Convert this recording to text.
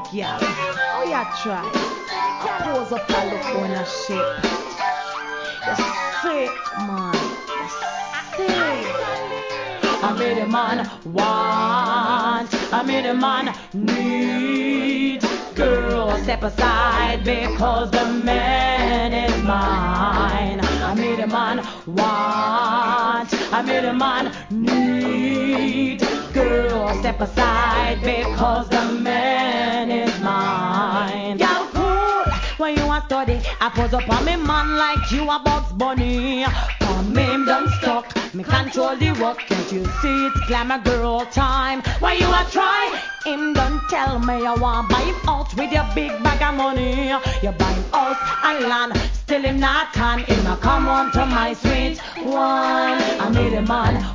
girl. Oh, yeah, try. Pose up and look on a shit. You sick, man. You sick. I made a man want. I made a man need. Girl, step aside because the man is mine. I made a man want. I made a man need. Girl, step aside because the man is mine. Girl, cool. When you a study, I pose up on me man like you a Bugs Bunny. On me him done stuck. Me control the work. Can't you see it's glamour girl time? Why you a try? Him done tell me I want buy him out with your big bag of money. You buy him house and land, still him not on. Him a come on to my sweet one. I made a man